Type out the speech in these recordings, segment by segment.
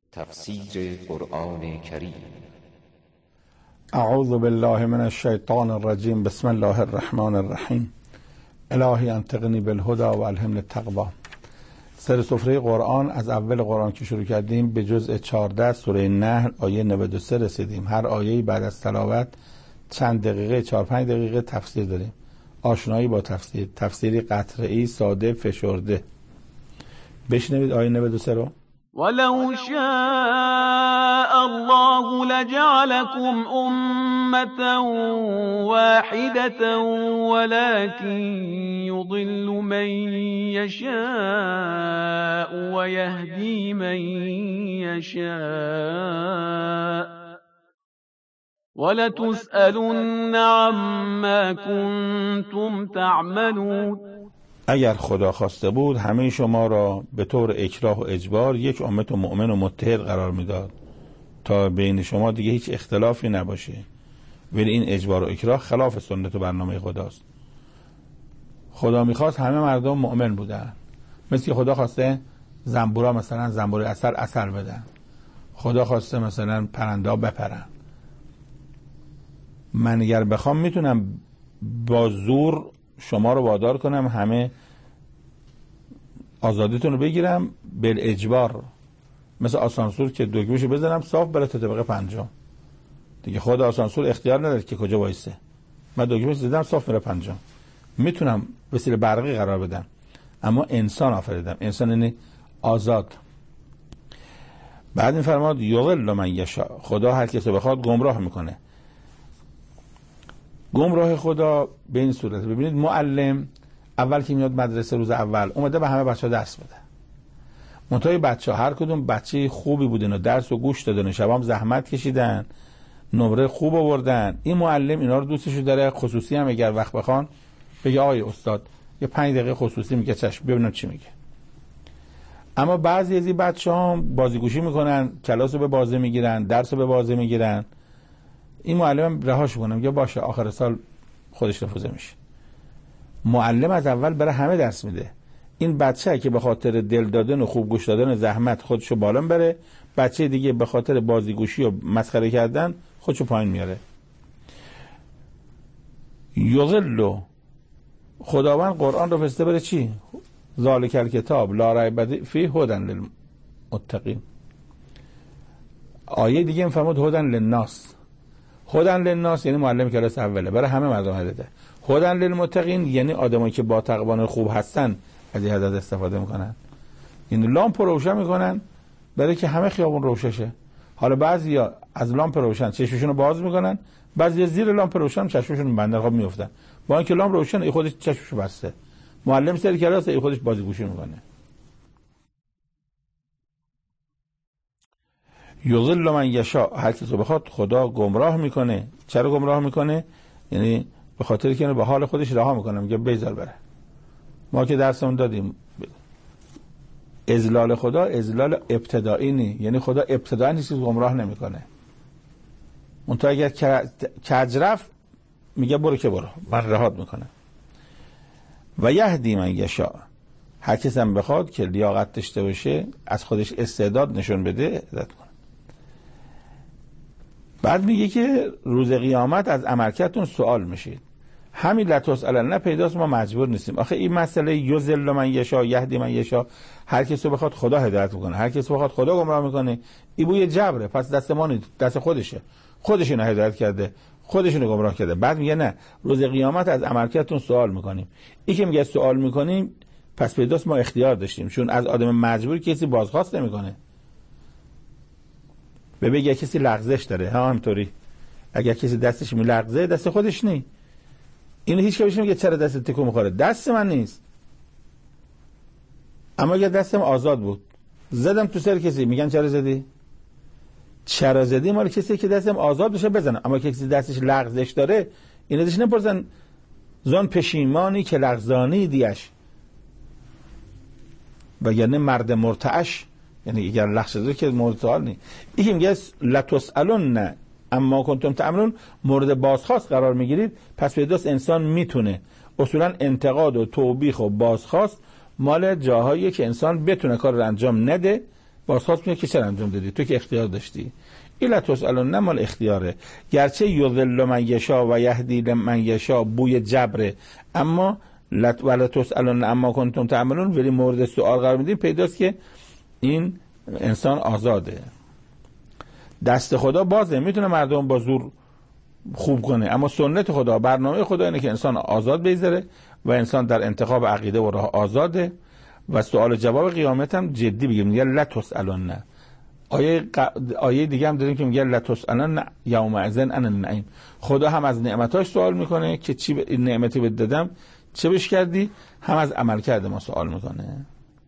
تفسیر قرآن کریم. اعوذ بالله من الشیطان الرجیم. بسم الله الرحمن الرحیم. الهی انطقنی بالهدى و الهمنی التقوی. سر سفره قرآن از اول قرآن که شروع کردیم به جزء 14 سوره نحل آیه 93 رسیدیم. هر آیه‌ای بعد از تلاوت چند دقیقه 4-5 دقیقه تفسیر داریم. آشنایی با تفسیری قطعی ساده فشرده. بشنوید آیه 93 رو. ولو شاء الله لجعلكم أمة واحدة ولكن يضل من يشاء ويهدي من يشاء ولتسألن عما كنتم تعملون. اگر خدا خواسته بود همه شما را به طور اکراه و اجبار یک امت مؤمن و متحد قرار میداد تا بین شما دیگه هیچ اختلافی نباشه، ولی این اجبار و اکراه خلاف سنت و برنامه خداست. خدا میخواست همه مردم مؤمن بودن، مثل که خدا خواسته زنبورا مثلا زنبور اثر بدن، خدا خواسته مثلا پرنده ها بپرن. من اگر بخوام میتونم با زور شما رو وادار کنم همه آزادیتون رو بگیرم بالاجبار، مثل آسانسور که دکمه‌شو بزنم صاف بره تا طبقه 5. دیگه خود آسانسور اختیار نداره که کجا وایسه، من دکمه‌شو زدم صاف میره 5. میتونم وسیله برقی قرار بدم، اما انسان آفریدم، انسان یعنی آزاد. بعد این فرماد یضل من یشاء، خدا هر کسی بخواد گمراه میکنه. گمراه خدا به این صورت، ببینید معلم اول که میاد مدرسه روز اول اومده به همه بچه‌ها درس بده. منتهای بچه‌ها هر کدوم بچه خوبی بودن و درس و گوش دادن و شبام زحمت کشیدن، نمره خوب آوردن، این معلم اینا رو دوستشو داره. خصوصی هم اگر وقت بخوان بگه آقای استاد یه 5 دقیقه خصوصی، میگه چشم ببینم چی میگه. اما بعضی از این بچه‌ها بازیگوشی میکنن، کلاس رو به بازی میگیرن، درس رو به بازی میگیرن. این معلم رهاش کنه، میگه باشه آخر سال خودش رفوزه میشه. معلم از اول برای همه درس میده. این بچه که به خاطر دل دادن و خوب گوش دادن و زحمت خودشو بالا بره، بچه دیگه به خاطر بازیگوشی و مسخره کردن خودشو پایین میاره. یضل، خداوند قرآن رو فرسته برای چی؟ ذالک الکتاب لا ریب فیه هدی للمتقین. آیه دیگه میفرماد هدی للناس. هدی للناس یعنی معلم کلاس اوله، برای همه مردم هدایت. هدی للمتقین یعنی آدمایی که با تقوا خوب هستن از این هدایت استفاده میکنن. این لامپ روشن میکنن برای که همه خیابون روشن شه. حالا بعضیا از لامپ روشن چشمشون رو باز میکنن، بعضیا زیر لامپ روشن چشمشون بنده خواب میافتن. با اینکه لامپ روشن ای خودش چشمشو بسته. معلم سر کلاس ای خودش بازیگوشی میکنه. یضل من یشاء، هر کسی بخواد خدا گمراه میکنه. چرا گمراه میکنه؟ یعنی به خاطر که به حال خودش رها میکنه، میگه بذار بره. ما که درسمون دادیم اذلال خدا اذلال ابتدایی نی، یعنی خدا ابتدایی نیست، گمراه نمیکنه. منتها اگر کج رفت میگه برو که برو، من رهات میکنه. و یهدی من یشاء، هر کسی هم بخواد که لیاقت داشته باشه از خودش استعداد نشون بده هدایت کنه. بعد میگه که روز قیامت از عملکردتون سوال میشید. همین لتسألن پیداست، ما مجبور نیستیم. آخه این مسئله یضل من یشاء یهدی من یشاء، هر کسی بخواد خدا هدایت میکنه، هر کسی بخواد خدا گمراه میکنه. این بوی جبره، پس دست ما نیست، دست خودشه. خودش اینو هدایت کرده، خودش اینو گمراه کرده. بعد میگه نه، روز قیامت از عملکردتون سوال میکنیم. این که میگه سوال میکنیم پس پیداست ما اختیار داشتیم، چون از آدم مجبور کسی بازخواست نمیکنه. بگه کسی لغزش داره، همینطوری اگر کسی دستش میلغزه دست خودش نی. اینو هیچ کسی نمیگه چرا دست تکون میخوره، دست من نیست. اما اگر دستم آزاد بود زدم تو سر کسی، میگن چرا زدی؟ چرا زدی مال کسی که دستم آزاد بشه بزنم. اما کسی دستش لغزش داره این ازش نپرسن زان پشیمانی که لغزانی دیش، وگرنه مرد مرتعش، یعنی اگر لغزش داره که مرتعال نی. این که میگه لتسألن اما کنتم تعملون، مورد بازخواست قرار میگیرید. پس پیداست انسان میتونه اصولا انتقاد و توبیخ و بازخواست مال جاهایی که انسان بتونه کار رو انجام نده بازخواست میکنه که چرا انجام دادی، تو که اختیار داشتی. ایلا تسألون مال اختیاره، گرچه یضل من یشاء و یهدی من یشاء بوی جبره، اما ولا تسألون اما کنتم تعملون، ولی مورد سوال قرار میدیم. پیداست که این انسان آزاده، دست خدا بازه، میتونه مردم با زور خوب کنه، اما سنت خدا، برنامه خدا اینه که انسان آزاد بگذره و انسان در انتخاب عقیده و راه آزاده. و سوال جواب قیامت هم جدی بگیم، میگه لا تسألون. آیه دیگه هم داریم که میگه لا تسألون یومئذ عن النعیم. خدا هم از نعمتاش سوال میکنه که چی این نعمتی بهت دادم چه بش کردی، هم از عمل کرده ما سوال میکنه.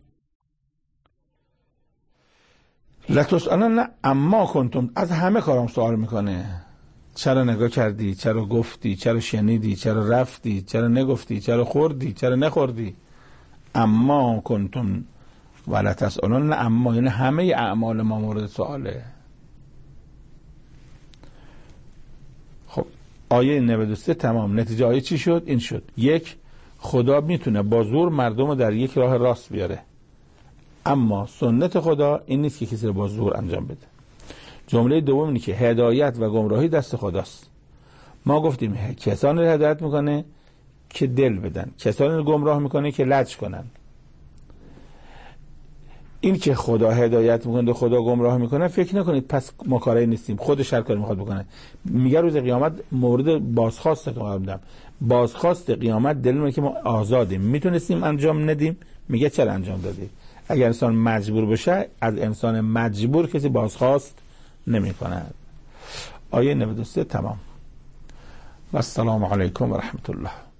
لا تسألون اما کنتم، از همه کارام سوال میکنه. چرا نگاه کردی، چرا گفتی، چرا شنیدی، چرا رفتی، چرا نگفتی، چرا خوردی، چرا نخوردی. اما کنتم ولا تسألون، اما یعنی همه اعمال ما مورد سواله. خب آیه 93 تمام. نتیجه آیه چی شد؟ این شد: یک، خدا میتونه با زور مردم رو در یک راه راست بیاره، اما سنت خدا این نیست که کسی رو با زور انجام بده. جمله دوم اینه که هدایت و گمراهی دست خداست. ما گفتیم کسانی رو هدایت میکنه که دل بدن، کسانی رو گمراه میکنه که لج کنن. این که خدا هدایت میکنه و خدا گمراه میکنه فکر نکنید پس ما کاری نیستیم، خودش هر کاری میخواد بکنه. میگه روز قیامت مورد بازخواست قرار میدم. بازخواست قیامت دلیل اینه که ما آزادیم، میتونستیم انجام ندیم. میگه چرا انجام دادی؟ اگر انسان مجبور بشه، از انسان مجبور کسی بازخواست نمی کند. آیه 93 تمام. و السلام علیکم و رحمت الله.